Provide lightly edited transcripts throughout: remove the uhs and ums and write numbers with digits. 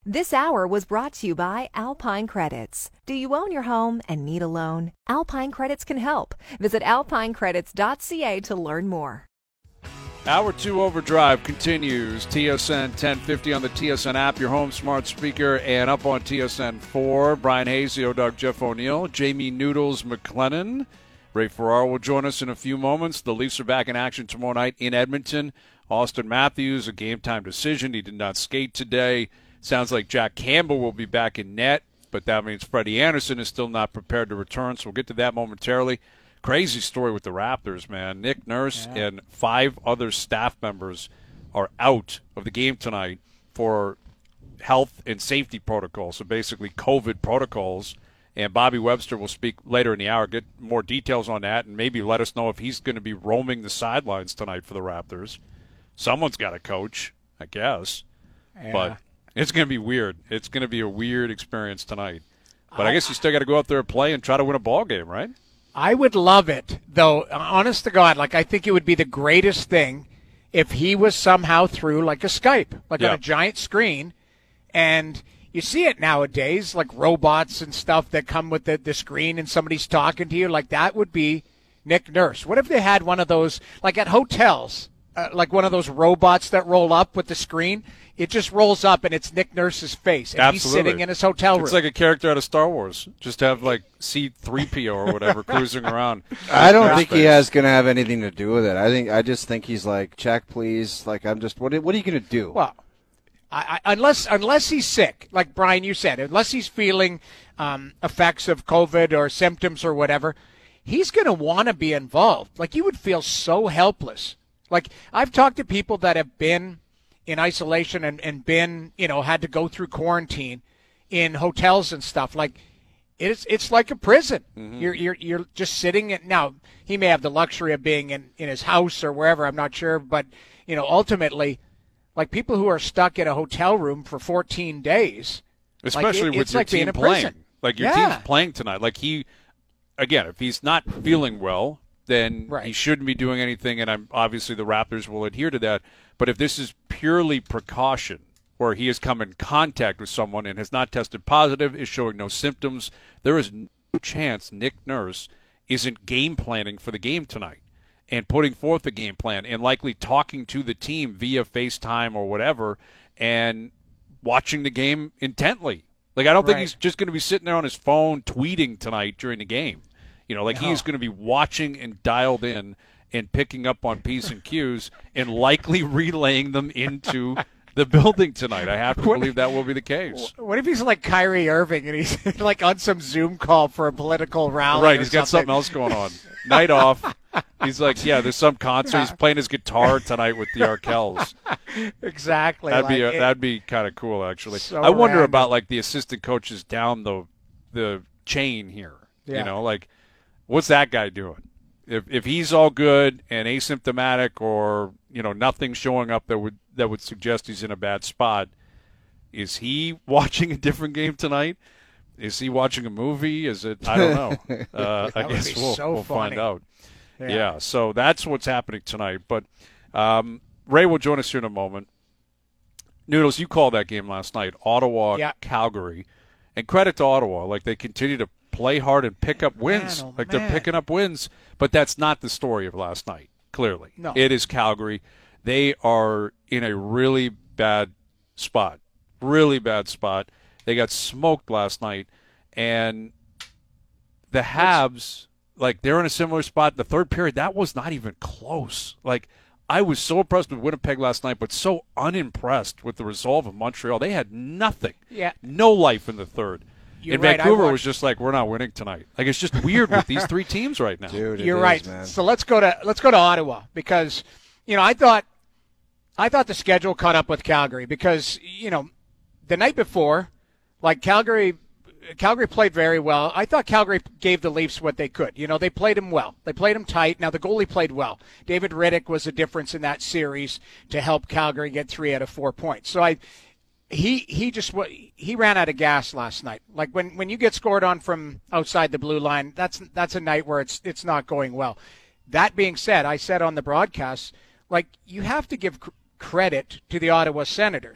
This hour was brought to you by Alpine Credits. Do you own your home and need a loan? Alpine Credits can help. Visit alpinecredits.ca to learn more. Hour 2 Overdrive continues. TSN 1050 on the TSN app, your home smart speaker, and up on TSN 4. Brian Hazy, Doug, Jeff O'Neill, Jamie Noodles McLennan. Ray Ferraro will join us in a few moments. The Leafs are back in action tomorrow night in Edmonton. Austin Matthews, a game-time decision. He did not skate today. Sounds like Jack Campbell will be back in net, but that means Freddie Anderson is still not prepared to return, so we'll get to that momentarily. Crazy story with the Raptors, man. Nick Nurse and 5 other staff members are out of the game tonight for health and safety protocols, so basically COVID protocols. And Bobby Webster will speak later in the hour, get more details on that, and maybe let us know if he's going to be roaming the sidelines tonight for the Raptors. Someone's got to coach, I guess. Yeah. But it's going to be weird. It's going to be a weird experience tonight. But I guess you still got to go out there and play and try to win a ball game, right? I would love it, though, honest to God, I think it would be the greatest thing if he was somehow through like a Skype, on a giant screen. And you see it nowadays, like robots and stuff that come with the screen and somebody's talking to you. Like that would be Nick Nurse. What if they had one of those, like at hotels, like one of those robots that roll up with the screen? It just rolls up, and it's Nick Nurse's face, and Absolutely. He's sitting in his hotel room. It's like a character out of Star Wars. Just have, C-3PO or whatever cruising around. I don't think he is going to have anything to do with it. I just think he's like, check, please. What are you going to do? Well, unless he's sick, like Brian, you said, unless he's feeling effects of COVID or symptoms or whatever, he's going to want to be involved. You would feel so helpless. I've talked to people that have been in isolation and been, had to go through quarantine in hotels and stuff. It's like a prison. Mm-hmm. You're just sitting now, he may have the luxury of being in his house or wherever, I'm not sure, but ultimately, people who are stuck in a hotel room for 14 days, especially with your team playing. Your team's playing tonight. If he's not feeling well, then he shouldn't be doing anything, and obviously the Raptors will adhere to that. But if this is purely precaution, where he has come in contact with someone and has not tested positive, is showing no symptoms, there is no chance Nick Nurse isn't game planning for the game tonight and putting forth a game plan and likely talking to the team via FaceTime or whatever and watching the game intently. I don't think he's just going to be sitting there on his phone tweeting tonight during the game. He is going to be watching and dialed in and picking up on P's and Q's and likely relaying them into the building tonight. I have to believe that will be the case. What if he's like Kyrie Irving and he's on some Zoom call for a political rally? Right, he's got something else going on. Night off. He's there's some concert. He's playing his guitar tonight with the Arkells. Exactly. That'd be kind of cool, actually. So I wonder random. about the assistant coaches down the chain here. Yeah. What's that guy doing? If he's all good and asymptomatic, or nothing showing up that would suggest he's in a bad spot, is he watching a different game tonight? Is he watching a movie? Is it? I don't know. I guess we'll find out. Yeah. So that's what's happening tonight. But Ray will join us here in a moment. Noodles, you called that game last night, Ottawa, Calgary, and credit to Ottawa. They continue to play hard and pick up wins. They're picking up wins, but that's not the story of last night, clearly. No. It is Calgary. They are in a really bad spot. Really bad spot. They got smoked last night, and the Habs, they're in a similar spot. The third period, that was not even close. I was so impressed with Winnipeg last night, but so unimpressed with the resolve of Montreal. They had nothing. Yeah. No life in the third. You're right. Vancouver was just we're not winning tonight. It's just weird with these three teams right now. Dude, you're right, man. So let's go to Ottawa, because I thought the schedule caught up with Calgary, because the night before, Calgary played very well. I thought Calgary gave the Leafs what they could. They played them well. They played them tight. Now the goalie played well. David Riddick was a difference in that series to help Calgary get 3 out of 4 points. So he ran out of gas last night. When you get scored on from outside the blue line, that's a night where it's not going well. That being said, I said on the broadcast, you have to give credit to the Ottawa Senators.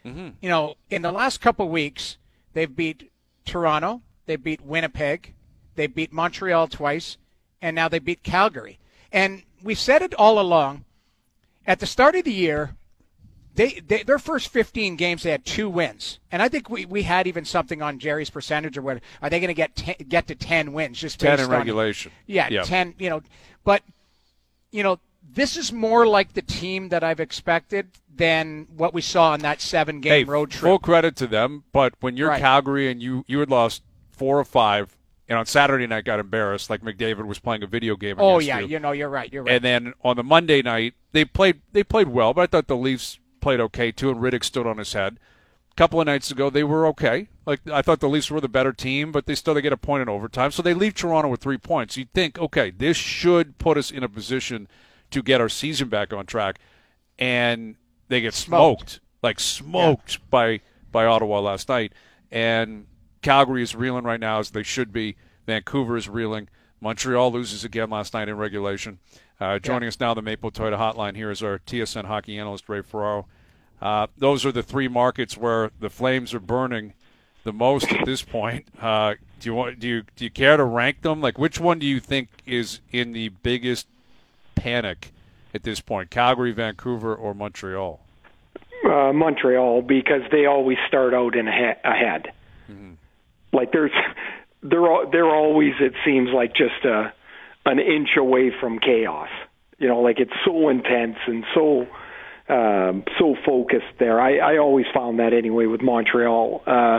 You know, in the last couple of weeks, they've beat Toronto, they beat Winnipeg, they beat Montreal twice, and now they beat Calgary. And we said it all along. At the start of the year, their first 15 games, they had 2 wins. And I think we had even something on Jerry's percentage or what. Are they going to get to 10 wins? Just 10 based in regulation. Yeah, 10, you know. But, you know, this is more like the team that I've expected than what we saw on that 7-game road trip. Full credit to them, but when you're Right. Calgary and you had lost 4 of 5, and on Saturday night got embarrassed, like McDavid was playing a video game Oh, against yeah, you. you know, you're right. And then on the Monday night, they played well, but I thought the Leafs played okay too, and Riddick stood on his head. A couple of nights ago, they were okay. Like I thought the Leafs were the better team, but they get a point in overtime. So they leave Toronto with 3 points. You'd think, okay, this should put us in a position to get our season back on track, and they get smoked by Ottawa last night. And Calgary is reeling right now, as they should be. Vancouver is reeling. Montreal loses again last night in regulation. Joining us now on the Maple Toyota Hotline here is our TSN hockey analyst, Ray Ferraro. Those are the 3 markets where the Flames are burning the most at this point. Do you care to rank them? Like, which one do you think is in the biggest panic at this point? Calgary, Vancouver, or Montreal? Montreal, because they always start out in ahead. Mm-hmm. Like they're always, it seems like, just an inch away from chaos. You know, like it's so intense and so focused there. I always found that anyway with Montreal.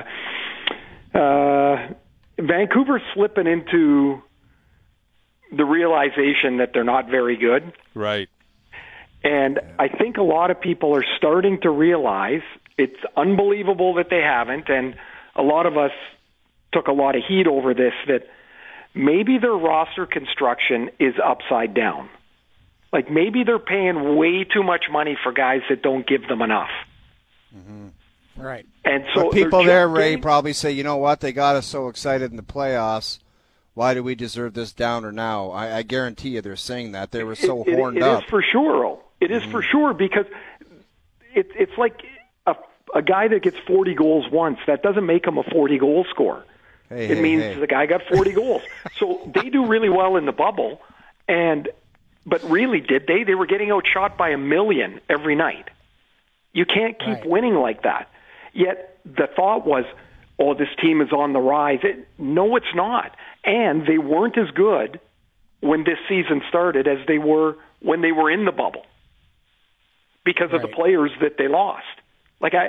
Vancouver's slipping into the realization that they're not very good. Right. And I think a lot of people are starting to realize it's unbelievable that they haven't, and a lot of us took a lot of heat over this, that maybe their roster construction is upside down. Like maybe they're paying way too much money for guys that don't give them enough. Mm-hmm. Right. And so but people there, Ray, probably say, you know what, they got us so excited in the playoffs. Why do we deserve this downer now? I guarantee you they're saying that. They were so horned up. It is for sure. It is for sure, because it's like a guy that gets 40 goals once. That doesn't make him a 40-goal scorer. It means the guy got 40 goals. So they do really well in the bubble, but really, did they? They were getting outshot by 1 million every night. You can't keep winning like that. Yet the thought was, oh, this team is on the rise. No, it's not. And they weren't as good when this season started as they were when they were in the bubble, because of the players that they lost. Like as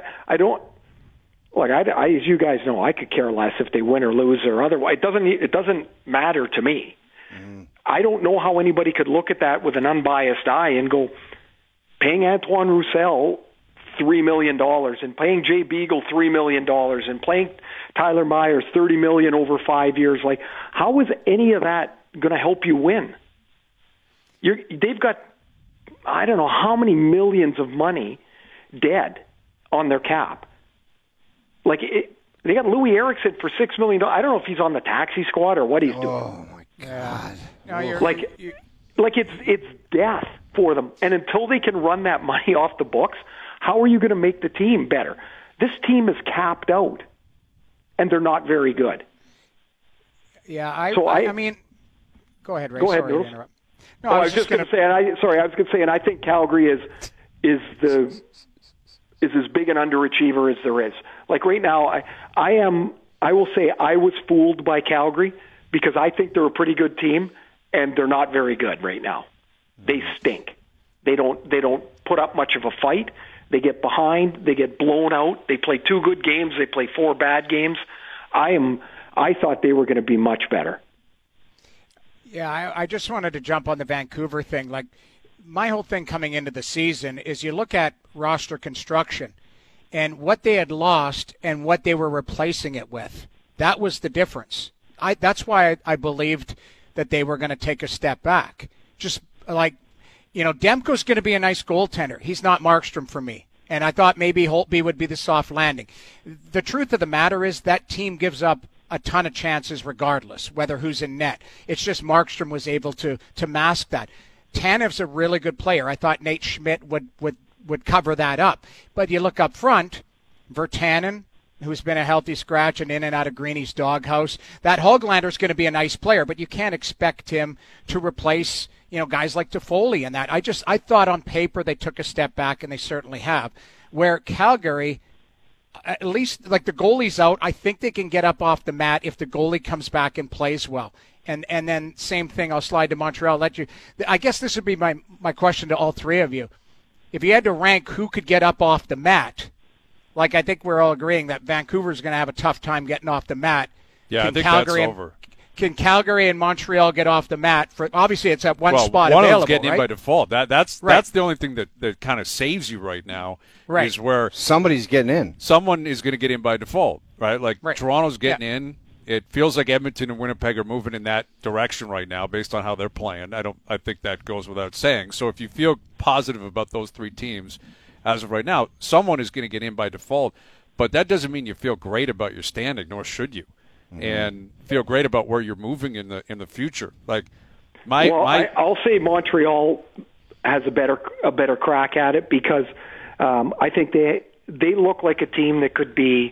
you guys know, I could care less if they win or lose or otherwise. It doesn't matter to me. Mm-hmm. I don't know how anybody could look at that with an unbiased eye and go, paying Antoine Roussel $3 million and paying Jay Beagle $3 million and paying Tyler Myers $30 million over 5 years. Like, how is any of that going to help you win? They've got, I don't know how many millions of money dead on their cap. Like, they got Louis Eriksson for $6 million. I don't know if he's on the taxi squad or what he's doing. Oh my God! No, it's death for them. And until they can run that money off the books, how are you going to make the team better? This team is capped out, and they're not very good. Yeah, I mean, go ahead, Ray. Go ahead, Sorry to interrupt. No, I was just going to say, and I think Calgary is as big an underachiever as there is. Like right now, I will say I was fooled by Calgary, because I think they're a pretty good team, and they're not very good right now. They stink. They don't put up much of a fight. They get behind. They get blown out. They play 2 good games. They play 4 bad games. I thought they were going to be much better. Yeah, I just wanted to jump on the Vancouver thing. Like, my whole thing coming into the season is you look at roster construction and what they had lost and what they were replacing it with. That was the difference. That's why I believed that they were going to take a step back. Just like, you know, Demko's going to be a nice goaltender. He's not Markstrom for me. And I thought maybe Holtby would be the soft landing. The truth of the matter is that team gives up a ton of chances regardless, whether who's in net. It's just Markstrom was able to mask that. Tanev's a really good player. I thought Nate Schmidt would cover that up. But you look up front, Virtanen, who's been a healthy scratch and in and out of Greeny's doghouse. That Höglander's going to be a nice player, but you can't expect him to replace, guys like Toffoli and that. I thought on paper they took a step back, and they certainly have. Where Calgary, at least like the goalie's out, I think they can get up off the mat if the goalie comes back and plays well. And then same thing, I'll slide to Montreal. I guess this would be my question to all three of you. If you had to rank who could get up off the mat, like I think we're all agreeing that Vancouver's going to have a tough time getting off the mat. Yeah, I think Calgary that's over. Can Calgary and Montreal get off the mat? Obviously, it's at one spot one available, of them's getting right? in by default. That's the only thing that kind of saves you right now. Right. Is where somebody's getting in. Someone is going to get in by default, right? Like Toronto's getting in. It feels like Edmonton and Winnipeg are moving in that direction right now based on how they're playing. I think that goes without saying. So if you feel positive about those three teams as of right now, someone is going to get in by default, but that doesn't mean you feel great about your standing, nor should you. Mm-hmm. And feel great about where you're moving in the future. Like I'll say Montreal has a better crack at it because I think they look like a team that could be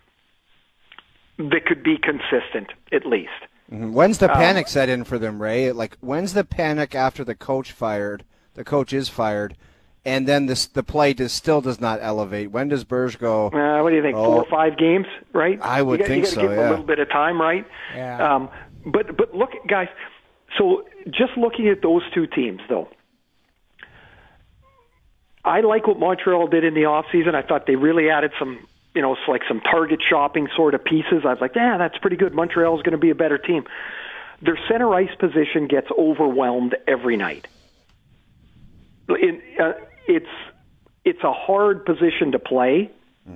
consistent at least. Mm-hmm. When's the panic set in for them, Ray? Like when's the panic after the coach is fired, and then the play still does not elevate? When does Berge go? What do you think? 4 or 5 games, right? I would think so. You got to give them a little bit of time, right? Yeah. But look, guys. So just looking at those two teams, though, I like what Montreal did in the offseason. I thought they really added some, some target shopping sort of pieces. I was like, that's pretty good. Montreal's going to be a better team. Their center ice position gets overwhelmed every night. It's a hard position to play,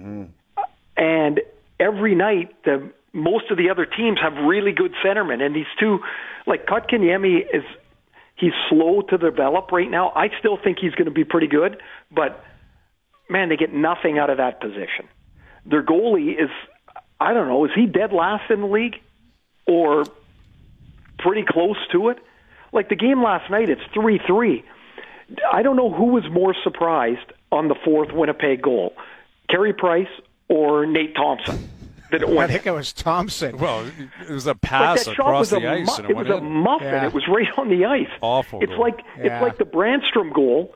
and every night most of the other teams have really good centermen, and these two, like Kotkaniemi he's slow to develop right now. I still think he's going to be pretty good, but man, they get nothing out of that position. Their goalie is, I don't know, is he dead last in the league or pretty close to it? Like the game last night, it's 3-3. I don't know who was more surprised on the fourth Winnipeg goal, Carey Price or Nate Thompson. I think it was Thompson. Well, it was a pass across the ice, and it was a muffin. Yeah. It was right on the ice. Awful. It's like the Brandstrom goal.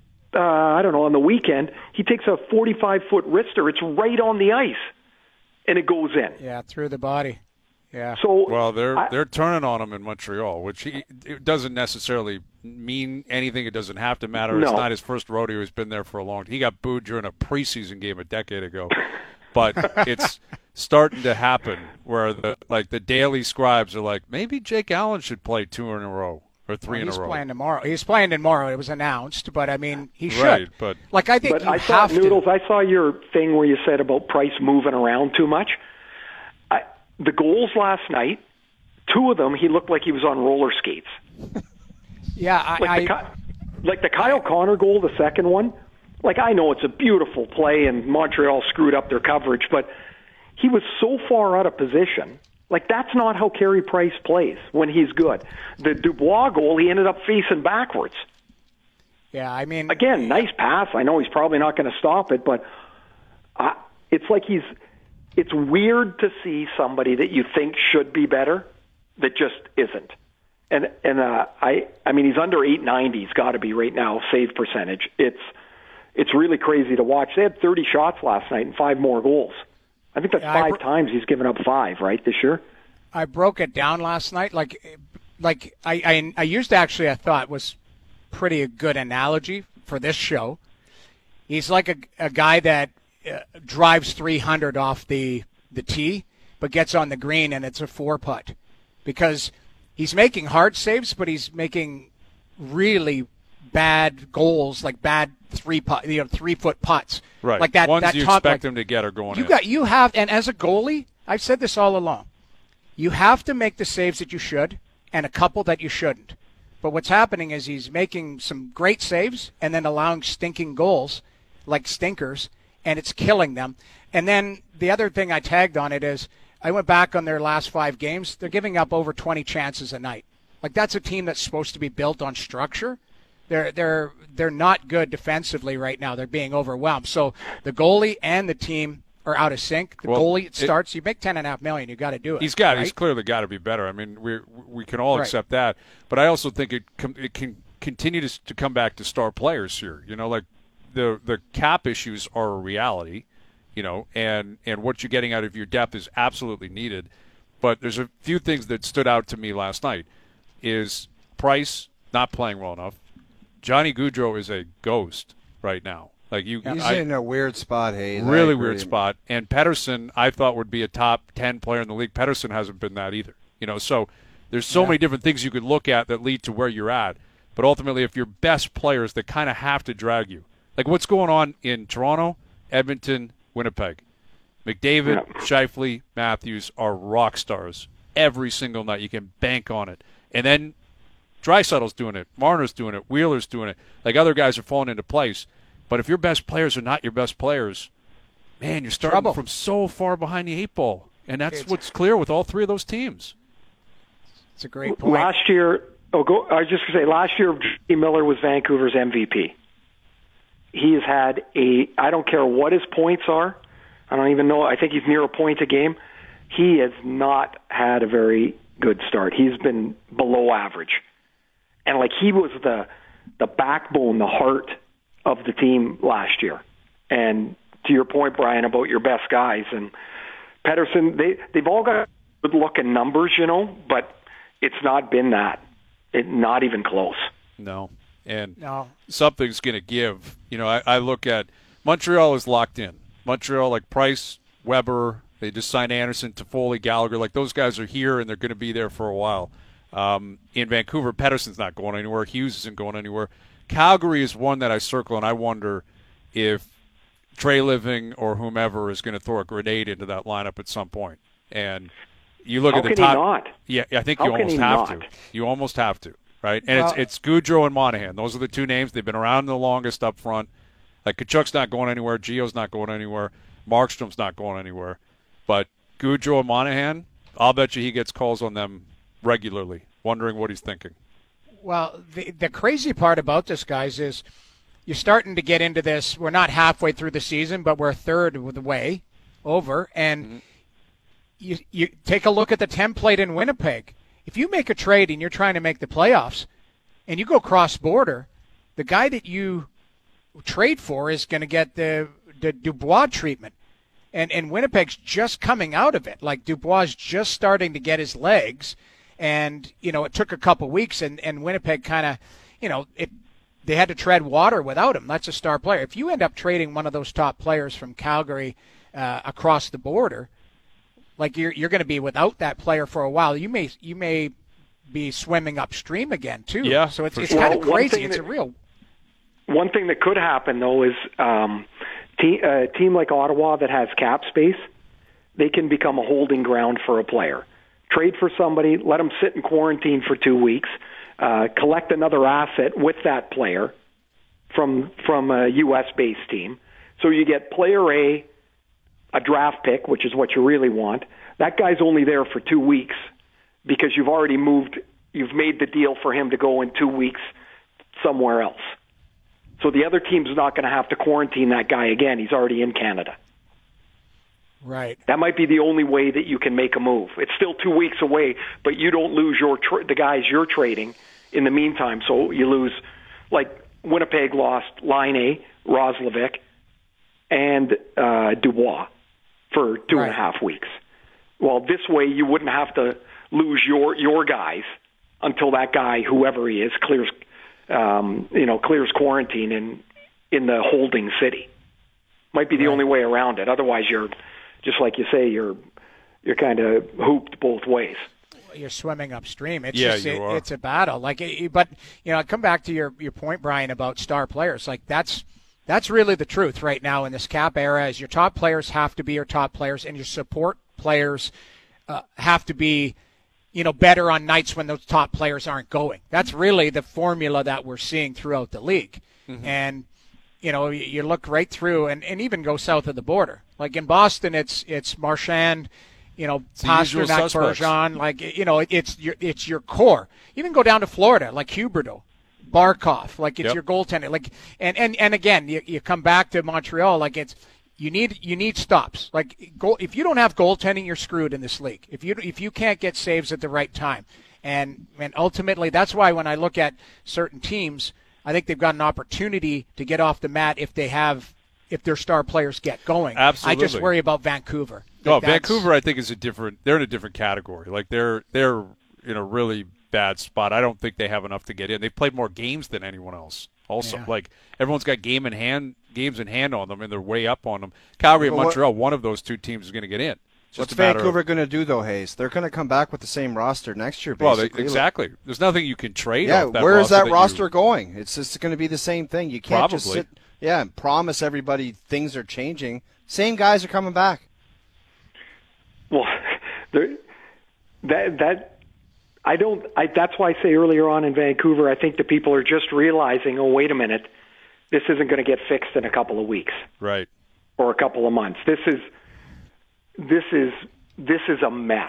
I don't know, on the weekend, he takes a 45-foot wrister. It's right on the ice, and it goes in. Yeah, through the body. Yeah. So they're turning on him in Montreal, which it doesn't necessarily mean anything. It doesn't have to matter. No. It's not his first rodeo. He's been there for a long time. He got booed during a preseason game a decade ago. But it's starting to happen where the Daily Scribes are like, maybe Jake Allen should play 2 in a row. Or 3 in a row. He's playing tomorrow. He's playing tomorrow. It was announced, but I mean, he should. Right, but I think you have to. Noodles, I saw your thing where you said about Price moving around too much. The goals last night, 2 of them, he looked like he was on roller skates. Yeah, like the Kyle Connor goal, the second one. Like I know it's a beautiful play, and Montreal screwed up their coverage, but he was so far out of position. Like, that's not how Carey Price plays when he's good. The Dubois goal, he ended up facing backwards. Yeah, I mean... Again, nice pass. I know he's probably not going to stop it, but it's like it's weird to see somebody that you think should be better that just isn't. And I mean, he's under 890. He's got to be right now, save percentage. It's really crazy to watch. They had 30 shots last night and 5 more goals. I think that's 5 times he's given up 5, right, this year? I broke it down last night. Like I used to actually, I thought was pretty a good analogy for this show. He's like a guy that drives 300 off the tee, but gets on the green and it's a 4-putt. Because he's making hard saves, but he's making really bad goals, like bad 3-foot putts. Right. Like that. Ones that you expect him to get are going in. You have, and as a goalie, I've said this all along, you have to make the saves that you should and a couple that you shouldn't. But what's happening is he's making some great saves and then allowing stinking goals, like stinkers, and it's killing them. And then the other thing I tagged on it is I went back on their last 5 games. They're giving up over 20 chances a night. Like, that's a team that's supposed to be built on structure. They're not good defensively right now. They're being overwhelmed. So the goalie and the team are out of sync. The goalie starts. You make $10.5 million. You got to do it. He's right? clearly got to be better. I mean, we can all accept that, but I also think it can continue to come back to star players here. You know, like the cap issues are a reality. You know, and what you're getting out of your depth is absolutely needed. But there's a few things that stood out to me last night. Is Price not playing well enough? Johnny Gaudreau is a ghost right now. Like he's in a weird spot, Hayes. Really weird spot. And Pettersson, I thought would be a top 10 player in the league. Pettersson hasn't been that either. You know, so there's so many different things you could look at that lead to where you're at. But ultimately, if your best players that kind of have to drag you, like what's going on in Toronto, Edmonton, Winnipeg. McDavid, Scheifele, Matthews are rock stars every single night. You can bank on it. And then Draisaitl's doing it. Marner's doing it. Wheeler's doing it. Like other guys are falling into place. But if your best players are not your best players, man, you're starting from so far behind the 8 ball. And that's what's clear with all three of those teams. It's a great point. Last year, I was just going to say, last year, J.T. Miller was Vancouver's MVP. He has had I don't care what his points are. I don't even know. I think he's near a point a game. He has not had a very good start. He's been below average. And like he was the backbone, the heart of the team last year. And to your point, Brian, about your best guys and Pettersson, they've all got good looking numbers, you know, but it's not been that. Not even close. No. And something's going to give. You know, I look at Montreal is locked in. Montreal, like Price, Weber, they just signed Anderson, Toffoli, Gallagher. Like those guys are here and they're going to be there for a while. In Vancouver, Pettersson's not going anywhere. Hughes isn't going anywhere. Calgary is one that I circle, and I wonder if Trey Living or whomever is going to throw a grenade into that lineup at some point. And you look at the top. How can he not? Yeah, I think you almost have to. You almost have to. Right, and it's Gaudreau and Monahan. Those are the two names. They've been around the longest up front. Like Kachuk's not going anywhere. Gio's not going anywhere. Markstrom's not going anywhere. But Gaudreau and Monahan, I'll bet you he gets calls on them regularly, wondering what he's thinking. Well, the crazy part about this, guys, is you're starting to get into this. We're not halfway through the season, but we're a third of the way over. And you take a look at the template in Winnipeg. If you make a trade and you're trying to make the playoffs and you go cross-border, the guy that you trade for is going to get the Dubois treatment. And Winnipeg's just coming out of it. Like Dubois is just starting to get his legs. And, you know, it took a couple weeks and Winnipeg kind of, you know, they had to tread water without him. That's a star player. If you end up trading one of those top players from Calgary across the border, like you're going to be without that player for a while. You may be swimming upstream again too. Yeah, so it's kind of crazy. It's a real. One thing that could happen though is a team like Ottawa that has cap space, they can become a holding ground for a player. Trade for somebody, let them sit in quarantine for 2 weeks, collect another asset with that player from a U.S.-based team. So you get player A, a draft pick, which is what you really want. That guy's only there for 2 weeks because you've made the deal for him to go in 2 weeks somewhere else. So the other team's not going to have to quarantine that guy again. He's already in Canada. Right. That might be the only way that you can make a move. It's still 2 weeks away, but you don't lose the guys you're trading in the meantime. So you lose, like Winnipeg lost Laine, Roslovic, and Dubois for 2.5 weeks. Well, this way you wouldn't have to lose your guys until that guy, whoever he is, clears quarantine in the holding city. Might be the only way around it. Otherwise, you're just like you say, you're kind of hooped both ways. You're swimming upstream. It's it's a battle. But I come back to your point, Brian, about star players. Like that's really the truth right now in this cap era. Is your top players have to be your top players, and your support players have to be, better on nights when those top players aren't going. That's really the formula that we're seeing throughout the league. Mm-hmm. And you look right through and even go south of the border. Like in Boston, it's Marchand, Pasternak, Bergeron. It's your core. Even go down to Florida, like Huberdeau, Barkov, like it's your goaltender. Like and again, you come back to Montreal, like You need stops. Like if you don't have goaltending, you're screwed in this league. If you can't get saves at the right time, and ultimately that's why when I look at certain teams, I think they've got an opportunity to get off the mat if their star players get going. Absolutely. I just worry about Vancouver. Vancouver, I think they're in a different category. Like they're in a really bad spot. I don't think they have enough to get in. They've played more games than anyone else. Also, like everyone's got games in hand on them, and they're way up on them. Calgary and Montreal, one of those two teams is going to get in. What's Vancouver going to do, though, Hayes? They're going to come back with the same roster next year, basically. Well, exactly. There's nothing you can trade off that where roster. Is that roster going? It's just going to be the same thing. You can't just sit and promise everybody things are changing. Same guys are coming back. Well, that's why I say earlier on in Vancouver, I think the people are just realizing, oh, wait a minute, this isn't going to get fixed in a couple of weeks, right, or a couple of months. This is a mess.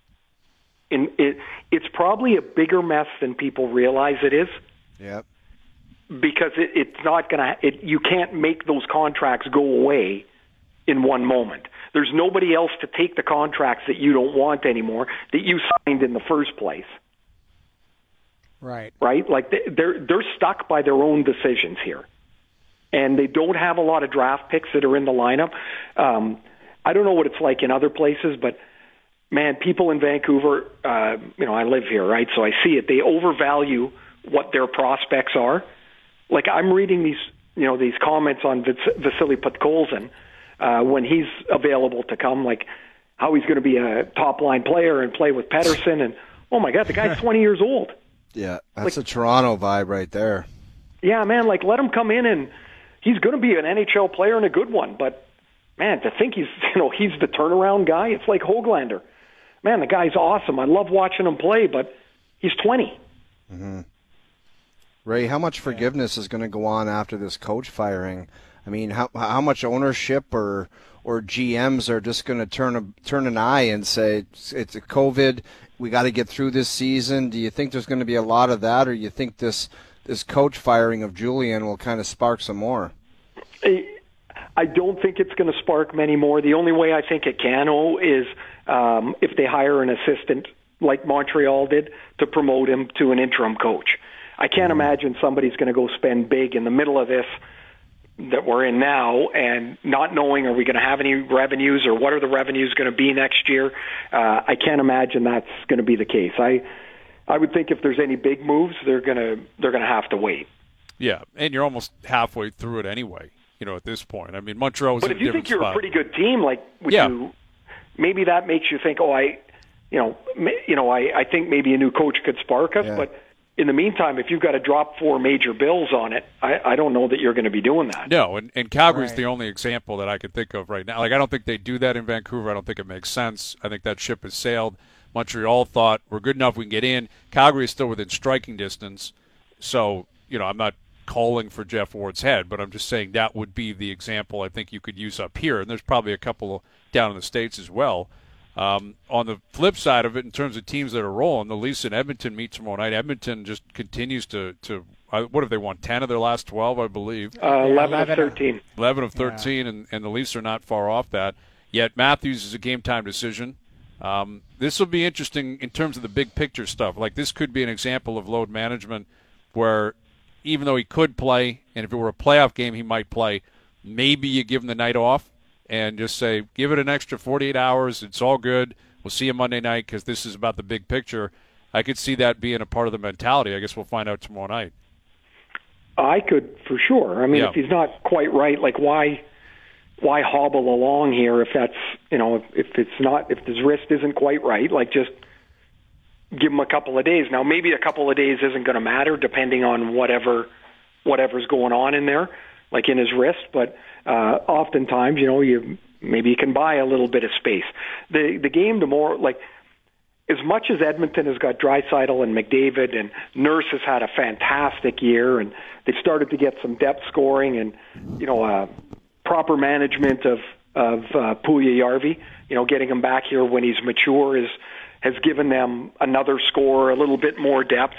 It's probably a bigger mess than people realize it is. Yep. Because it's not going to. You can't make those contracts go away in one moment. There's nobody else to take the contracts that you don't want anymore that you signed in the first place. Right. Right? Like they're stuck by their own decisions here. And they don't have a lot of draft picks that are in the lineup. I don't know what it's like in other places, but man, people in Vancouver, I live here, right? So I see it. They overvalue what their prospects are. Like I'm reading these comments on Vasily Podkolzin when he's available to come, like how he's going to be a top-line player and play with Pettersson. And, oh, my God, the guy's 20 years old. Yeah, that's a Toronto vibe right there. Yeah, man, like let him come in and he's going to be an NHL player and a good one. But, man, to think he's the turnaround guy, it's like Höglander. Man, the guy's awesome. I love watching him play, but he's 20. Mm-hmm. Ray, how much forgiveness is going to go on after this coach firing? I mean, how much ownership or GMs are just going to turn an eye and say it's a COVID, we got to get through this season? Do you think there's going to be a lot of that, or you think this coach firing of Julian will kind of spark some more? I don't think it's going to spark many more. The only way I think it can, is if they hire an assistant like Montreal did to promote him to an interim coach. I can't imagine somebody's going to go spend big in the middle of this that we're in now and not knowing are we going to have any revenues or what are the revenues going to be next year. I can't imagine that's going to be the case. I would think if there's any big moves, they're going to have to wait. Yeah, and you're almost halfway through it anyway. At this point, I mean, Montreal was. But if you think you're a pretty good team, like you, maybe that makes you think, I think maybe a new coach could spark us, but. In the meantime, if you've got to drop 4 major bills on it, I don't know that you're going to be doing that. No, and Calgary's the only example that I could think of right now. Like, I don't think they do that in Vancouver. I don't think it makes sense. I think that ship has sailed. Montreal thought, we're good enough, we can get in. Calgary is still within striking distance. So, I'm not calling for Jeff Ward's head, but I'm just saying that would be the example I think you could use up here. And there's probably a couple down in the States as well. On the flip side of it, in terms of teams that are rolling, the Leafs and Edmonton meet tomorrow night. Edmonton just continues to what have they won? 10 of their last 12, I believe. 11 of 13. 11 of 13, and the Leafs are not far off that. Yet Matthews is a game-time decision. This will be interesting in terms of the big picture stuff. Like, this could be an example of load management where even though he could play, and if it were a playoff game he might play, maybe you give him the night off and just say, give it an extra 48 hours. It's all good. We'll see you Monday night because this is about the big picture. I could see that being a part of the mentality. I guess we'll find out tomorrow night. I could for sure. I mean, if he's not quite right, like why hobble along here if that's, if his wrist isn't quite right, like just give him a couple of days. Now, maybe a couple of days isn't going to matter depending on whatever's going on in there, like in his wrist, but oftentimes, maybe you can buy a little bit of space. The game tomorrow, like as much as Edmonton has got Draisaitl and McDavid, and Nurse has had a fantastic year, and they've started to get some depth scoring and proper management of Puljujärvi, getting him back here when he's mature has given them another score, a little bit more depth.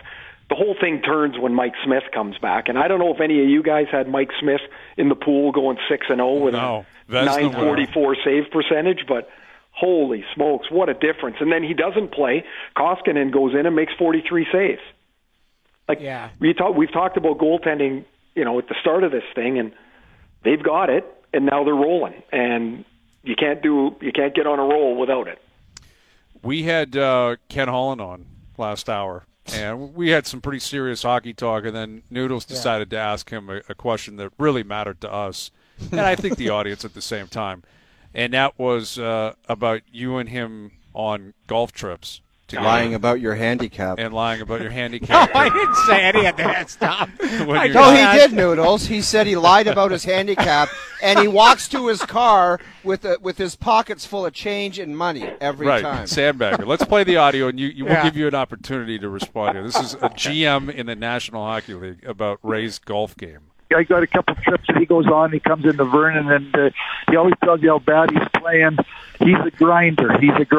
the whole thing turns when Mike Smith comes back. And I don't know if any of you guys had Mike Smith in the pool going 6-0 with a 944 save percentage, but holy smokes, what a difference. And then he doesn't play. Koskinen goes in and makes 43 saves. We've talked about goaltending, at the start of this thing, and they've got it, and now they're rolling. And you can't get on a roll without it. We had Ken Holland on last hour, and we had some pretty serious hockey talk, and then Noodles decided to ask him a question that really mattered to us, and I think the audience at the same time. And that was about you and him on golf trips. Lying about your handicap. And lying about your handicap. No, I didn't say any of that stuff. No, he did, Noodles. He said he lied about his handicap, and he walks to his car with his pockets full of change and money every time. Right, sandbagger. Let's play the audio, and we'll give you an opportunity to respond here. This is a GM in the National Hockey League about Ray's golf game. I got a couple trips that he goes on. He comes into Vernon, and he always tells you how bad he's playing. He's a grinder.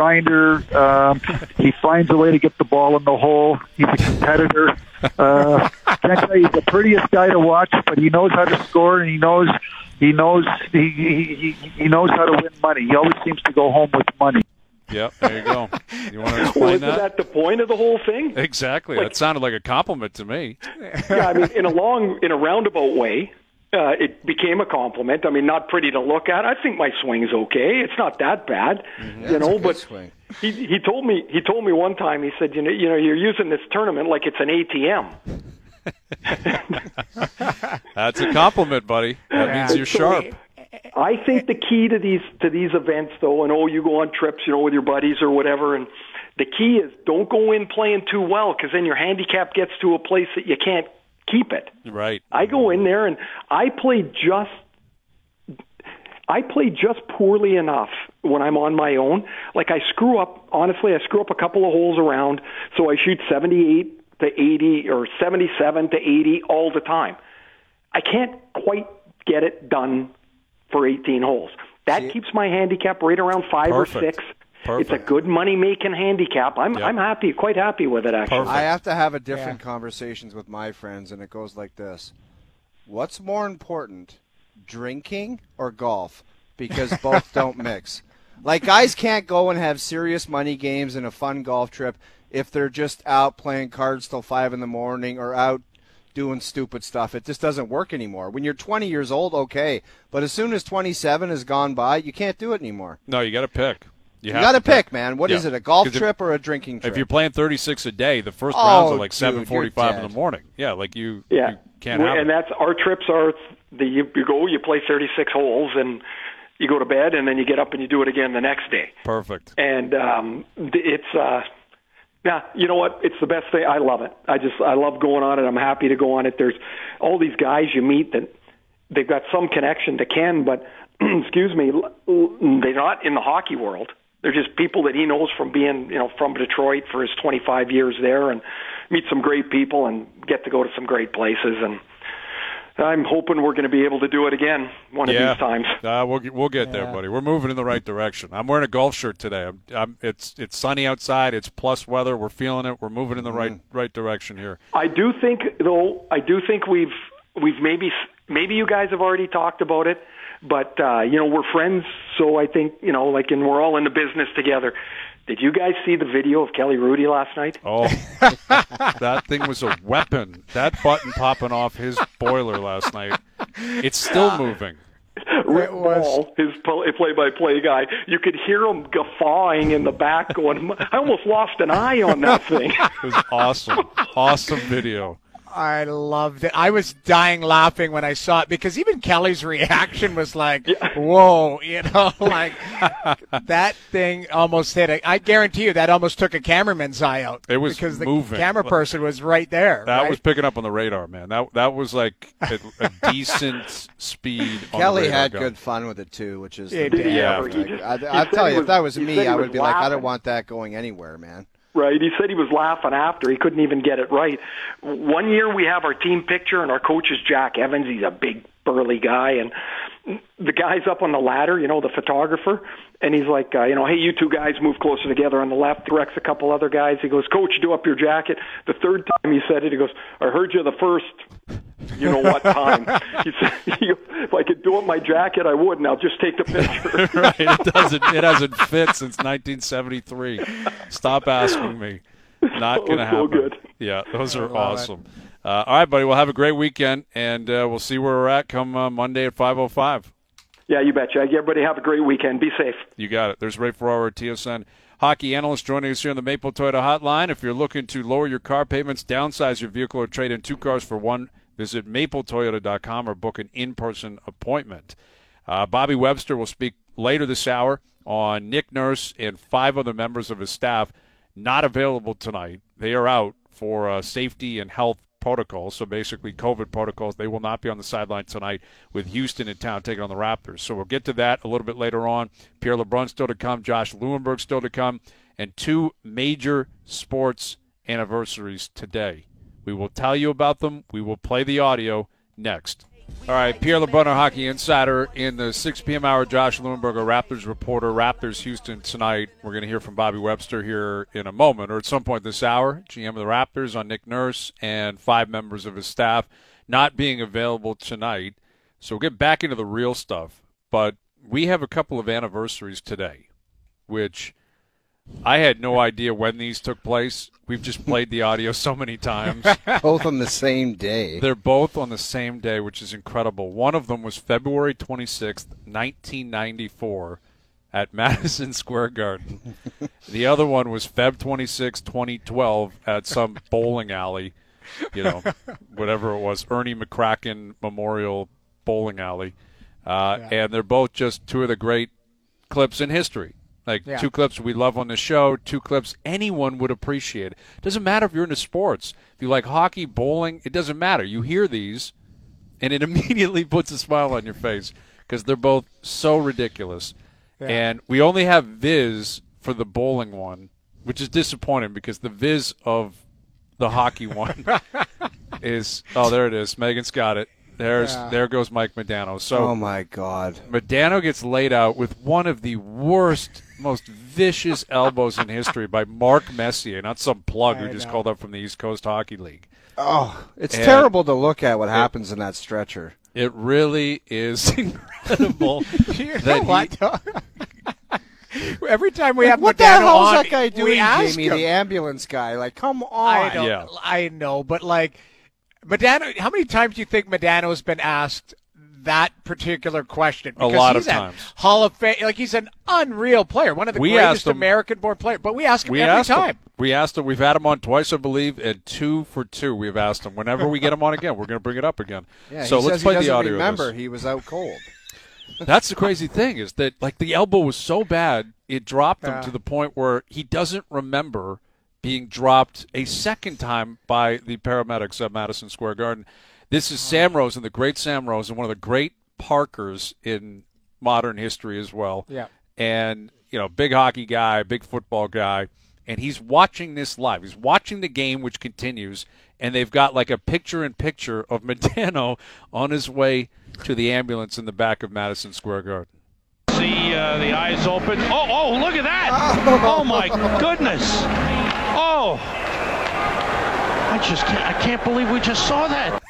He finds a way to get the ball in the hole. He's a competitor. Can't tell you, he's the prettiest guy to watch, but he knows how to score, and he knows how to win money. He always seems to go home with money. Yep, there you go. You want to explain that? Isn't that the point of the whole thing? Exactly. That sounded like a compliment to me. Yeah, I mean, in a roundabout way, it became a compliment. I mean, not pretty to look at. I think my swing's okay. It's not that bad, but swing. He told me one time. He said, you're using this tournament like it's an ATM. That's a compliment, buddy. That means you're sharp. I think the key to these events, though, and you go on trips, with your buddies or whatever, and the key is don't go in playing too well, because then your handicap gets to a place that you can't keep it. Right. I go in there and I play just poorly enough when I'm on my own. Like I screw up a couple of holes around, so I shoot 78 to 80 or 77 to 80 all the time. I can't quite get it done for 18 holes. That keeps my handicap right around 5 or 6. It's a good money-making handicap. I'm happy, quite happy with it, actually. I have to have a different conversations with my friends, and it goes like this. What's more important, drinking or golf? Because both don't mix. Like, guys can't go and have serious money games and a fun golf trip if they're just out playing cards till 5 in the morning or out doing stupid stuff. It just doesn't work anymore. When you're 20 years old, okay. But as soon as 27 has gone by, you can't do it anymore. No, you got to pick. You got to pick, man. What is it, a golf trip or a drinking trip? If you're playing 36 a day, the first rounds are like 7:45 in the morning. Yeah, like you can't have and that's our trips are you go, you play 36 holes, and you go to bed, and then you get up and you do it again the next day. Perfect. And it's yeah, you know what? It's the best thing. I love it. I love going on it. I'm happy to go on it. There's all these guys you meet that they've got some connection to Ken, but excuse me, they're not in the hockey world. They're just people that he knows from being, from Detroit for his 25 years there, and meet some great people and get to go to some great places. And I'm hoping we're going to be able to do it again one of these times. We'll get there, buddy. We're moving in the right direction. I'm wearing a golf shirt today. It's sunny outside. It's plus weather. We're feeling it. We're moving in the right direction here. I do think we've maybe you guys have already talked about it, but we're friends. So I think and we're all in the business together. Did you guys see the video of Kelly Rudy last night? Oh, that thing was a weapon. That button popping off his boiler last night. It's still moving. Rick Ball, his play-by-play guy, you could hear him guffawing in the back going, I almost lost an eye on that thing. It was awesome. Awesome video. I loved it. I was dying laughing when I saw it, because even Kelly's reaction was like, whoa, like that thing almost hit it. I guarantee you that almost took a cameraman's eye out. It was because moving. The camera person was right there. That was picking up on the radar, man. That was like a decent speed. Kelly had good fun with it too, which is I'll tell you, if that was me, I would be like, I don't want that going anywhere, man. Right. He said he was laughing after. He couldn't even get it right. One year we have our team picture, and our coach is Jack Evans. He's a big, burly guy, and the guy's up on the ladder, the photographer, and he's like, hey, you two guys move closer together on the left, directs a couple other guys. He goes, Coach, do up your jacket. The third time he said it, he goes, I heard you the first what time. He said, if I could do up my jacket, I would, and I'll just take the picture. Right. It hasn't fit since 1973. Stop asking me. Not going to happen. So good. Yeah, those are awesome. All right, buddy, we'll have a great weekend, and we'll see where we're at come Monday at 5:05. Yeah, you betcha. Everybody have a great weekend. Be safe. You got it. There's Ray Ferraro, TSN hockey analyst, joining us here on the Maple Toyota Hotline. If you're looking to lower your car payments, downsize your vehicle, or trade in 2 cars for 1, visit mapletoyota.com or book an in-person appointment. Bobby Webster will speak later this hour on Nick Nurse and 5 other members of his staff not available tonight. They are out for safety and health protocols, so basically COVID protocols. They will not be on the sideline tonight with Houston in town taking on the Raptors. So we'll get to that a little bit later on. Pierre LeBrun still to come, Josh Lewenberg still to come, and 2 major sports anniversaries today. We will tell you about them. We will play the audio next. All right, Pierre LeBrun, our hockey insider, in the 6 p.m. hour. Josh Lewenberg, a Raptors reporter. Raptors Houston tonight. We're going to hear from Bobby Webster here in a moment, or at some point this hour. GM of the Raptors on Nick Nurse and 5 members of his staff not being available tonight. So we'll get back into the real stuff. But we have a couple of anniversaries today, which I had no idea when these took place. We've just played the audio so many times. Both on the same day. They're both on the same day, which is incredible. One of them was February 26th, 1994 at Madison Square Garden. The other one was Feb 26, 2012 at some bowling alley, whatever it was, Ernie McCracken Memorial Bowling Alley. And they're both just 2 of the great clips in history. 2 clips we love on the show, 2 clips anyone would appreciate. It doesn't matter if you're into sports. If you like hockey, bowling, it doesn't matter. You hear these, and it immediately puts a smile on your face because they're both so ridiculous. Yeah. And we only have Viz for the bowling one, which is disappointing because the Viz of the hockey one is – there it is. Megan's got it. There goes Mike Modano. So, oh, my God. Modano gets laid out with one of the worst, most vicious elbows in history by Mark Messier, not some plug who just called up from the East Coast Hockey League. Oh, it's terrible to look at what happens in that stretcher. It really is incredible. Every time we have what Modano the hell on, is that guy doing, Jamie, him. The ambulance guy? Come on. I know, but Modano, how many times do you think Modano's been asked that particular question? Because a lot of times. Hall of Fame, he's an unreal player, one of the greatest American-born players. But we ask him every time. We asked him. We've had him on twice, I believe, and 2 for 2 we've asked him. Whenever we get him on again, we're going to bring it up again. Yeah, so let's play the audio. Remember, he was out cold. That's the crazy thing is that the elbow was so bad it dropped him to the point where he doesn't remember being dropped a second time by the paramedics at Madison Square Garden. This is Sam Rosen, the great Sam Rosen, one of the great Parkers in modern history as well. Yeah. And, big hockey guy, big football guy. And he's watching this live. He's watching the game, which continues, and they've got a picture-in-picture of Modano on his way to the ambulance in the back of Madison Square Garden. See the eyes open. Oh, look at that. Oh, my goodness. Oh, I can't believe we just saw that.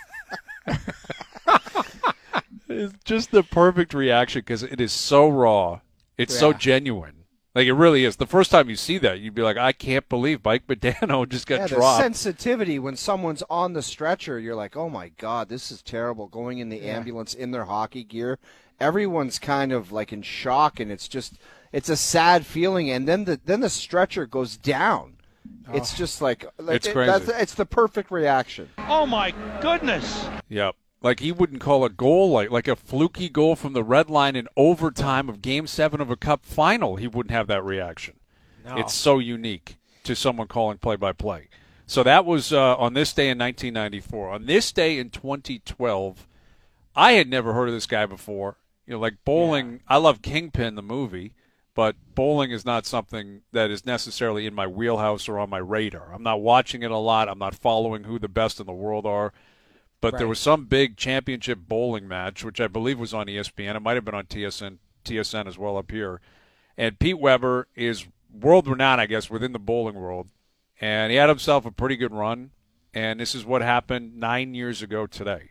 It's just the perfect reaction because it is so raw. It's so genuine. It really is. The first time you see that, you'd be like, I can't believe Mike Modano just got dropped. The sensitivity when someone's on the stretcher, you're like, oh, my God, this is terrible. Going in the ambulance in their hockey gear. Everyone's kind of in shock, and it's a sad feeling. And then the stretcher goes down. It's just it's crazy. It's the perfect reaction. Oh, my goodness. Yep. He wouldn't call a goal like a fluky goal from the red line in overtime of Game 7 of a Cup final. He wouldn't have that reaction. No. It's so unique to someone calling play-by-play. So that was on this day in 1994. On this day in 2012, I had never heard of this guy before. Bowling, I love Kingpin, the movie, but bowling is not something that is necessarily in my wheelhouse or on my radar. I'm not watching it a lot. I'm not following who the best in the world are. But there was some big championship bowling match, which I believe was on ESPN. It might have been on TSN as well up here. And Pete Weber is world-renowned, I guess, within the bowling world. And he had himself a pretty good run. And this is what happened 9 years ago today.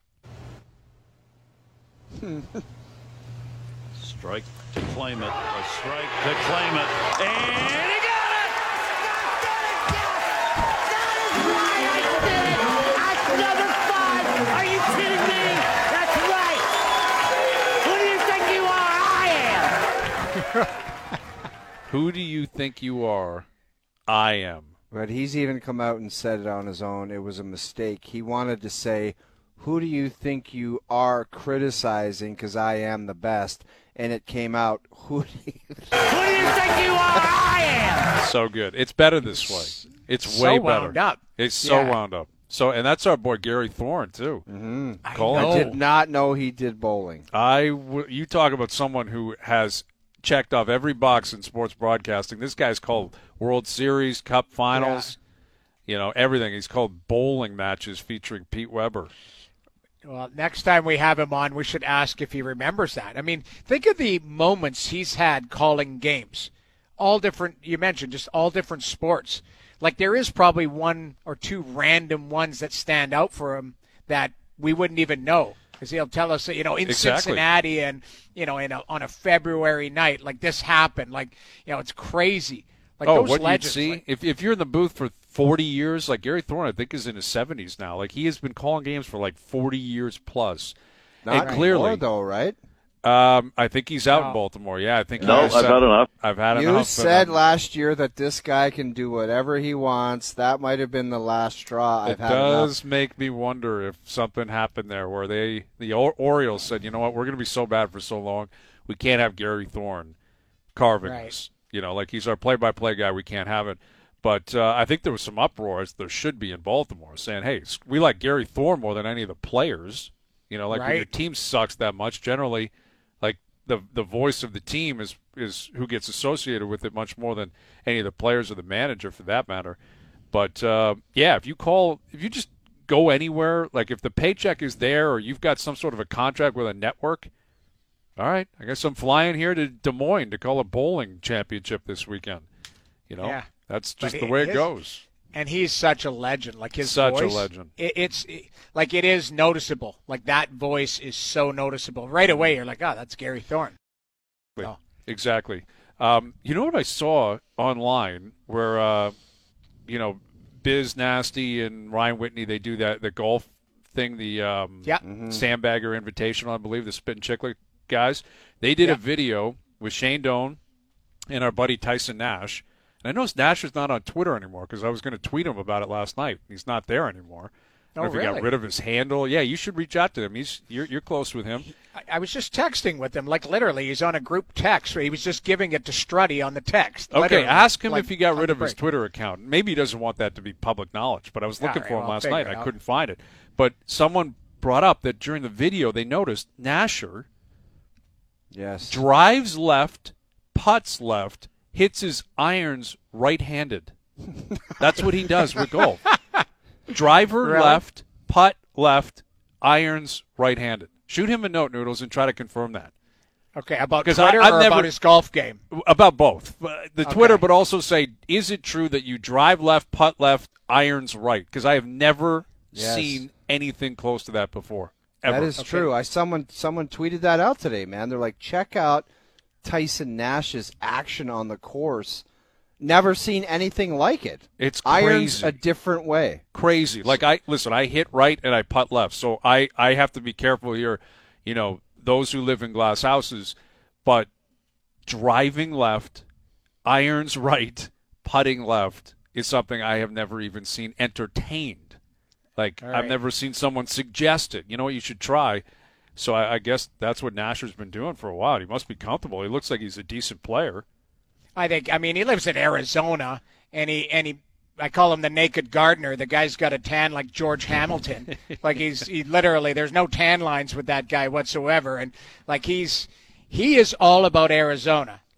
Strike to claim it. A strike to claim it. And he got it! That is why I did it! That's number 5! Are you kidding me? That's right! Who do you think you are? I am! Who do you think you are? I am. But he's even come out and said it on his own. It was a mistake. He wanted to say, who do you think you are criticizing because I am the best? And it came out, who do you think you are? I am! So good. It's better this way. It's so way better. Wound up. It's so wound up. So, and that's our boy Gary Thorne, too. Mm-hmm. I did not know he did bowling. You talk about someone who has checked off every box in sports broadcasting. This guy's called World Series, Cup Finals, everything. He's called bowling matches featuring Pete Weber. Well, next time we have him on, we should ask if he remembers that. I mean, think of the moments he's had calling games. All different, you mentioned, just all different sports. Like there is probably one or two random ones that stand out for him that we wouldn't even know. Because he'll tell us, in Cincinnati and, on a February night, like this happened. Like, it's crazy. Like those what legends, you'd see, if you're in the booth for 40 years, like Gary Thorne, I think is in his 70s now. Like he has been calling games for like 40 years plus. Not clearly, anymore, though, right? I think he's out in Baltimore. Yeah, I think. No, I've had enough. I've had enough. You said last year that this guy can do whatever he wants. That might have been the last straw. It does make me wonder if something happened there where the Orioles said, you know what, we're going to be so bad for so long, we can't have Gary Thorne carving us. Like he's our play-by-play guy. We can't have it. But I think there was some uproar, as there should be in Baltimore, saying, hey, we like Gary Thorne more than any of the players. When your team sucks that much, generally, like the voice of the team is who gets associated with it much more than any of the players or the manager for that matter. But, if you just go anywhere, like if the paycheck is there or you've got some sort of a contract with a network, all right, I guess I'm flying here to Des Moines to call a bowling championship this weekend. That's just the way it goes. And he's such a legend. Like his such voice, a legend. It is noticeable. Like that voice is so noticeable. Right away, you're like, oh, that's Gary Thorne. Oh. Exactly. You know what I saw online where, Biz Nasty and Ryan Whitney, they do the golf thing, the Sandbagger Invitational, I believe, the Spit and Chiclet guys. They did a video with Shane Doan and our buddy Tyson Nash. And I noticed Nash is not on Twitter anymore because I was going to tweet him about it last night. He's not there anymore. I don't know if he got rid of his handle. Yeah, you should reach out to him. You're close with him. I was just texting with him. Like, literally, he's on a group text where he was just giving it to Strutty on the text. Okay, literally. Ask him if he got rid of his Twitter account. Maybe he doesn't want that to be public knowledge, but I was looking for him last night. I couldn't find it. But someone brought up that during the video they noticed Nasher drives left, putts left, hits his irons right-handed. That's what he does with golf. Driver left, putt left, irons right-handed. Shoot him a note, Noodles, and try to confirm that. Okay, about Twitter or about his golf game? About both. The Twitter, but also say, is it true that you drive left, putt left, irons right? Because I have never seen anything close to that before. Ever. That is true. Someone tweeted that out today, man. They're like, check out Tyson Nash's action on the course. Never seen anything like it. It's crazy. Irons a different way. Crazy. Like I hit right and I putt left. So I have to be careful here, those who live in glass houses, but driving left, irons right, putting left is something I have never even seen entertained. Like I've never seen someone suggest it. You know what you should try? So I guess that's what Nasher's been doing for a while. He must be comfortable. He looks like he's a decent player. I mean, he lives in Arizona, and I call him the naked gardener. The guy's got a tan like George Hamilton. Like he literally, there's no tan lines with that guy whatsoever. And like he is all about Arizona.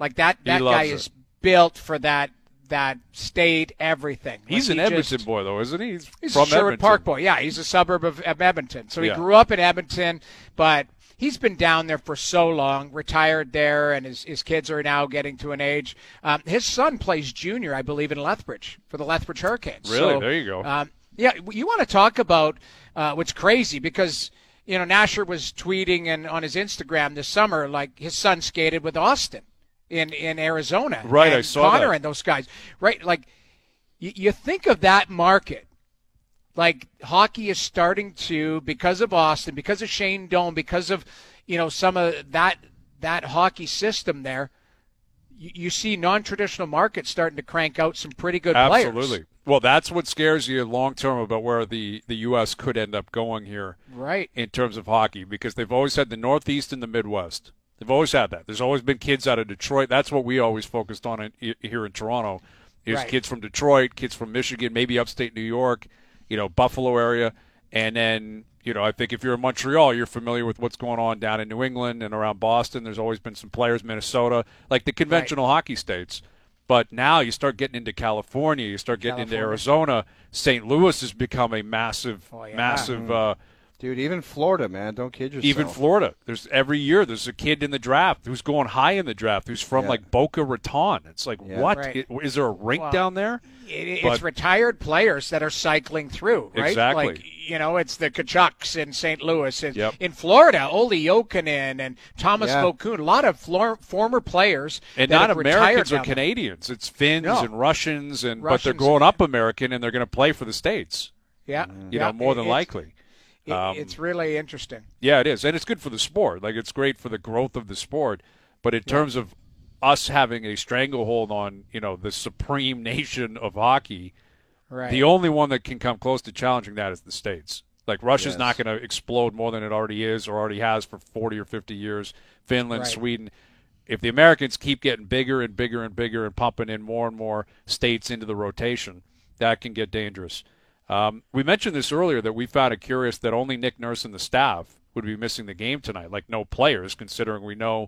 Like that guy loves is it. built for that state, everything. He's Like, an Edmonton boy, though, isn't he? He's from a Sherwood Edmonton. Park boy. Yeah, he's a suburb of Edmonton. So he Yeah. grew up in Edmonton, but he's been down there for so long, retired there, and his kids are now getting to an age. His son plays junior, I believe, in Lethbridge for the Lethbridge Hurricanes. Really? So, There you go. Yeah, you want to talk about what's crazy because, Nasher was tweeting and on his Instagram this summer, like his son skated with Austin in Arizona. Right, and I saw Connor that. and those guys. Right, like you think of that market. Like hockey is starting to, because of Austin, because of Shane Doan, because of some of that hockey system there, you see non-traditional markets starting to crank out some pretty good players. Absolutely. Well, that's what scares you long term about where the U.S. could end up going here, right? In terms of hockey, because they've always had the Northeast and the Midwest. They've always had that. There's always been kids out of Detroit. That's what we always focused on here in Toronto. Is right. Kids from Detroit, kids from Michigan, maybe upstate New York, Buffalo area. And then, I think if you're in Montreal, you're familiar with what's going on down in New England and around Boston. There's always been some players, Minnesota, like the conventional hockey states. But now you start getting into California, you start getting into Arizona. St. Louis has become a massive. Dude, even Florida, man, don't kid yourself. Even Florida. Every year there's a kid in the draft who's going high in the draft who's from like Boca Raton. It's like, what? Right. Is there a rink down there? It's retired players that are cycling through, right? Exactly. Like, it's the Kachucks in St. Louis. And Yep. in Florida, Olli Jokinen and Thomas Vokoun, a lot of former players and that not have Americans retired or Canadians. It's Finns No. and Russians, but they're Russians, growing up American and they're going to play for the States. Yeah. More than likely. It's really interesting. Yeah, it is. And it's good for the sport. Like, it's great for the growth of the sport. But in terms of us having a stranglehold on, the supreme nation of hockey, the only one that can come close to challenging that is the States. Like, Russia's not going to explode more than it already is or already has for 40 or 50 years. Finland, Sweden. If the Americans keep getting bigger and bigger and bigger and pumping in more and more states into the rotation, that can get dangerous. We mentioned this earlier that we found it curious that only Nick Nurse and the staff would be missing the game tonight, like no players, considering we know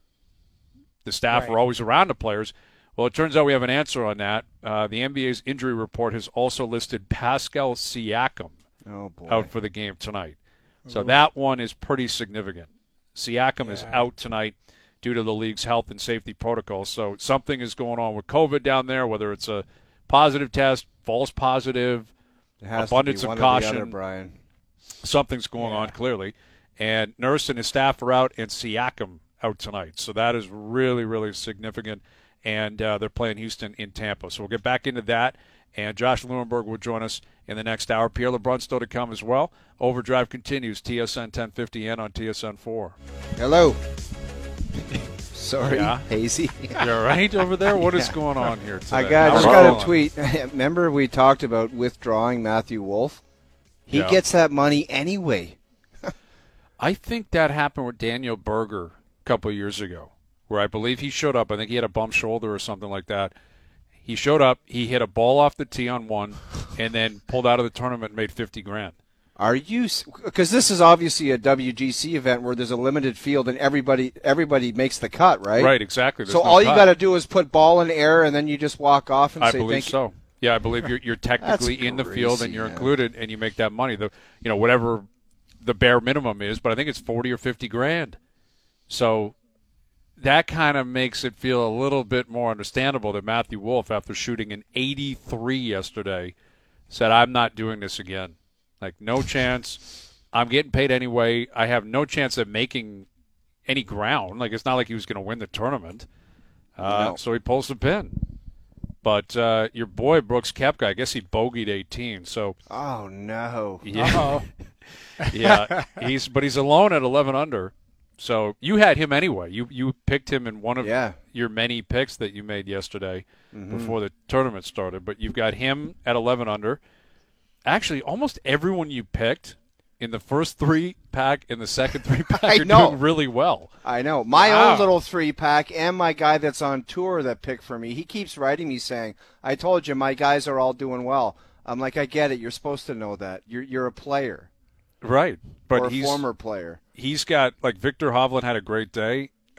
the staff are always around the players. Well, it turns out we have an answer on that. The NBA's injury report has also listed Pascal Siakam out for the game tonight. So that one is pretty significant. Siakam is out tonight due to the league's health and safety protocols. So something is going on with COVID down there, whether it's a positive test, false positive, abundance of caution. Other, Brian. Something's going on clearly. And Nurse and his staff are out, and Siakam out tonight. So that is really, really significant. And they're playing Houston in Tampa. So we'll get back into that. And Josh Lewenberg will join us in the next hour. Pierre LeBrun still to come as well. Overdrive continues, TSN 1050 and on TSN 4. Hello. Sorry, Hazy. You all right over there? What is going on here today? I just got a tweet. Remember we talked about withdrawing Matthew Wolf? He gets that money anyway. I think that happened with Daniel Berger a couple of years ago, where I believe he showed up. I think he had a bum shoulder or something like that. He showed up, he hit a ball off the tee on one, and then pulled out of the tournament and made $50,000. Are you? Because this is obviously a WGC event where there's a limited field and everybody makes the cut, right? Right, exactly. There's so no all cut. you got to do is put ball in air, and then you just walk off and I say believe thank so. you. Yeah, I believe you're technically in the field and you're included, and you make that money. Whatever the bare minimum is, but I think it's $40 or $50,000. So that kind of makes it feel a little bit more understandable that Matthew Wolf, after shooting an 83 yesterday, said, "I'm not doing this again. Like, no chance. I'm getting paid anyway. I have no chance of making any ground. Like, it's not like he was going to win the tournament." So he pulls the pin. But your boy Brooks Koepka, I guess he bogeyed 18. So oh no, yeah, yeah. He's alone at 11 under. So you had him anyway. You picked him in one of your many picks that you made yesterday before the tournament started. But you've got him at 11 under. Actually, almost everyone you picked in the first 3-pack and the second 3-pack are doing really well. I know. My own little 3-pack and my guy that's on tour that picked for me, he keeps writing me saying, "I told you my guys are all doing well." I'm like, I get it. You're supposed to know that. You're a player. Right. But or a former player. He's got, like, Victor Hovland had a great day.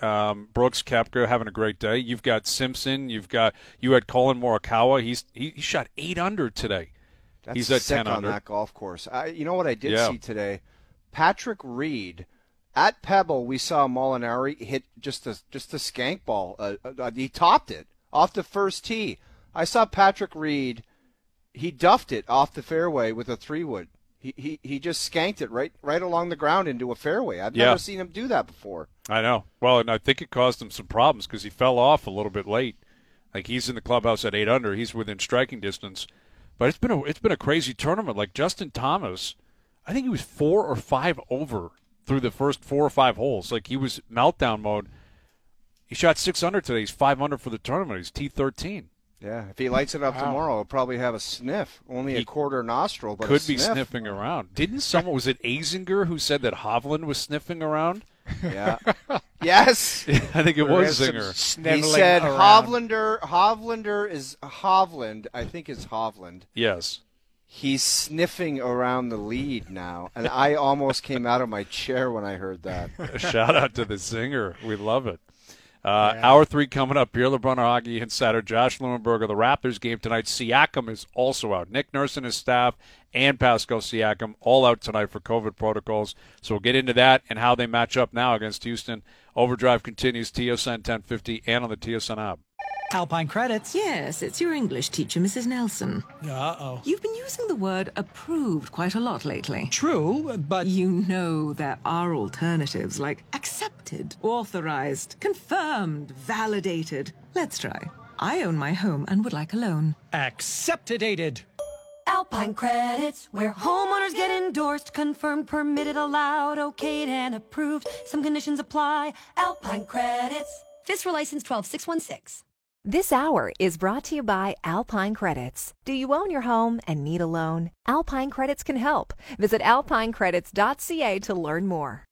Brooks Koepka having a great day. You've got Simpson. You had Colin Morikawa. He shot 8 under today. He's at sick 10 on under. that golf course. You know what I did see today? Patrick Reed at Pebble. We saw Molinari hit just a skank ball. He topped it off the first tee. I saw Patrick Reed. He duffed it off the fairway with a 3-wood. He just skanked it right along the ground into a fairway. I've never seen him do that before. I know. Well, and I think it caused him some problems because he fell off a little bit late. Like, he's in the clubhouse at 8 under. He's within striking distance. But it's been a crazy tournament. Like, Justin Thomas, I think he was 4 or 5 over through the first 4 or 5 holes. Like, he was meltdown mode. He shot 6 under today. He's 5 under for the tournament. He's T13. Yeah, if he lights it up tomorrow, he'll probably have a sniff. Only a quarter nostril, but could be sniffing around. Didn't someone, was it Azinger who said that Hovland was sniffing around? Yeah. Yes. I think it was Zinger. He said around. Hovlander is Hovland, I think is Hovland. Yes. He's sniffing around the lead now, and I almost came out of my chair when I heard that. A shout out to the Zinger. We love it. Hour 3 coming up here. LeBron Hagi Insider, Josh Lewenberg of the Raptors game tonight. Siakam is also out. Nick Nurse and his staff and Pascal Siakam all out tonight for COVID protocols. So we'll get into that and how they match up now against Houston. Overdrive continues, TSN 1050 and on the TSN app. Alpine Credits. Yes, it's your English teacher, Mrs. Nelson. Uh-oh. You've been using the word approved quite a lot lately. True, but... You know there are alternatives like accepted, authorized, confirmed, validated. Let's try. I own my home and would like a loan. Accepted-ated. Alpine Credits, where homeowners get endorsed, confirmed, permitted, allowed, okayed, and approved. Some conditions apply. Alpine Credits. FISRA license 12616. This hour is brought to you by Alpine Credits. Do you own your home and need a loan? Alpine Credits can help. Visit alpinecredits.ca to learn more.